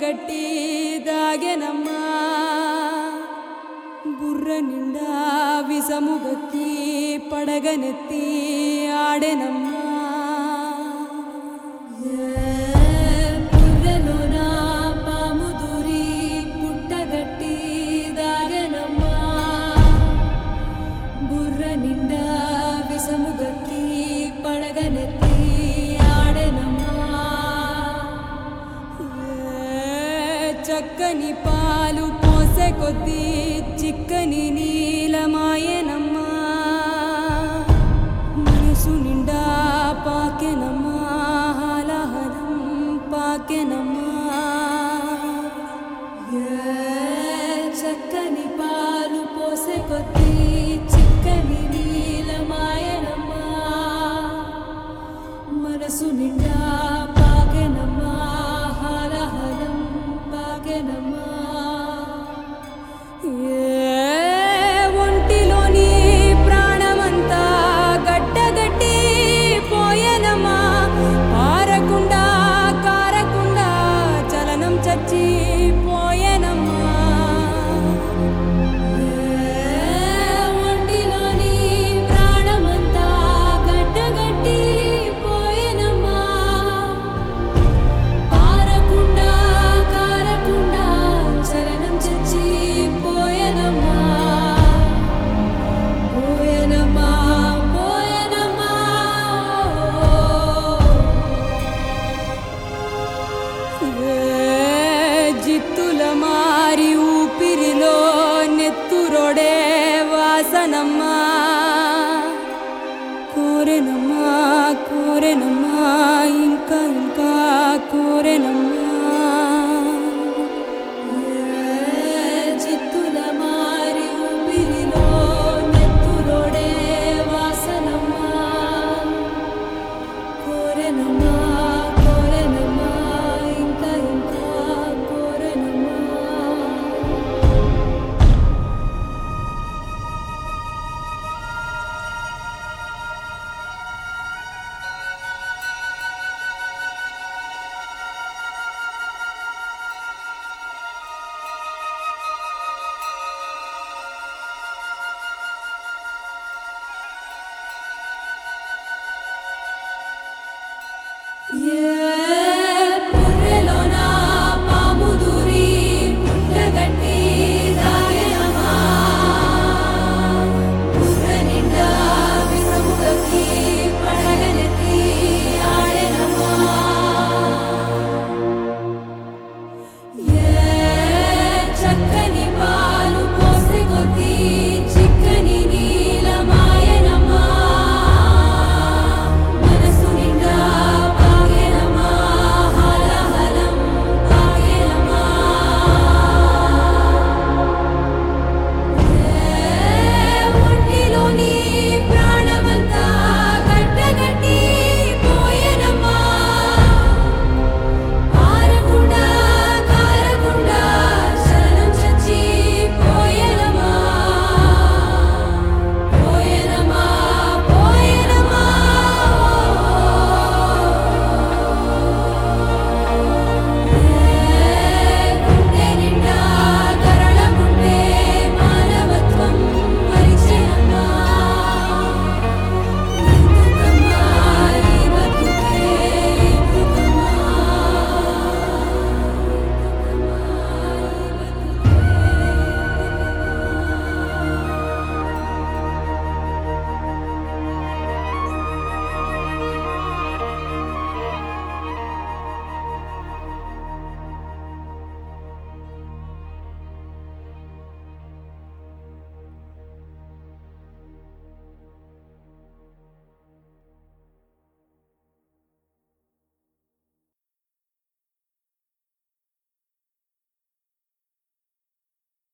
పుట్టగట్టి దాగెనమ్మా బుర్ర నిండా విసముగక్కి పడగనెత్తి ఆడెనమ్మా బుర్రలోన పాము దూరి పుట్టగట్టి దాగెనమ్మా బుర్ర నిండా విసముగక్కి పడగనెత్తి ఆడెనమ్మా చక్కని పాలు పోసే కొద్దీ చిక్కని నీలమాయనమ్మా మనసు నిండా పాకెనమ్మా హాలాహలం పాకెనమ్మా చక్కని పాలు పోసే కొద్దీ చిక్కని నీలమాయనమ్మా మనసు నిండా పాకెనమ్మా హాలాహలం పాకెనమ్మా ఒంటిలోని ప్రాణమంతా గడ్డగట్టి పోయనమ్మా పారకుండా కారకుండా చలనం చచ్చి పోయనమ్మా ఒంటిలోని ప్రాణమంతా గడ్డగట్టి పోయనమ్మా పారకుండా కారకుండా చలనం చచ్చి పోయనమ్మా పోయనమ్మా పోయనమ్మా జిత్తుల మారి ఊపిరిలో నెత్తురొడే వాసనమ్మా